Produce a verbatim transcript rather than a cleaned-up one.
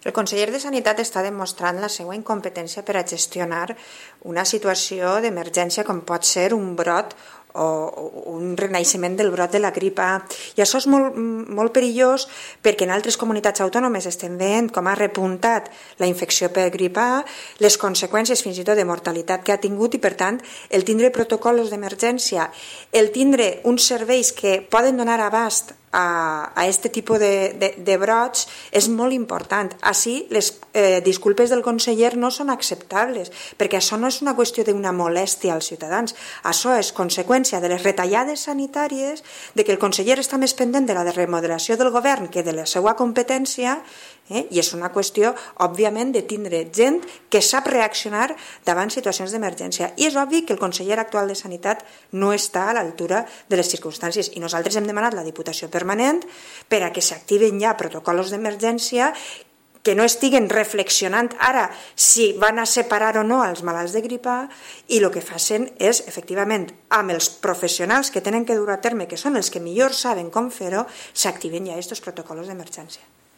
El conseller de Sanitat està demostrant la seva incompetència per a gestionar una situació d'emergència com pot ser un brot o un renaixement del brot de la grip A. I això és molt, molt perillós perquè en altres comunitats autònomes estem veient com ha repuntat la infecció per grip A, les conseqüències fins i tot de mortalitat que ha tingut i, per tant, el tindre protocols d'emergència, el tindre uns serveis que poden donar abast a aquest tipus de, de, de brots és molt important. Així, les eh, disculpes del conseller no són acceptables, perquè això no és una qüestió d'una molèstia als ciutadans, això és conseqüència de les retallades sanitàries, de que el conseller està més pendent de la remodelació del govern que de la seva competència, eh? I és una qüestió, òbviament, de tindre gent que sap reaccionar davant situacions d'emergència. I és obvi que el conseller actual de Sanitat no està a l'altura de les circumstàncies i nosaltres hem demanat la Diputació permanent per a que s'activen ja protocols d'emergència que no estiguen reflexionant ara si van a separar o no els malalts de grip A i el que facin és, efectivament, amb els professionals que tenen que dur a terme, que són els que millor saben com fer-ho, s'activen ja aquests protocols d'emergència.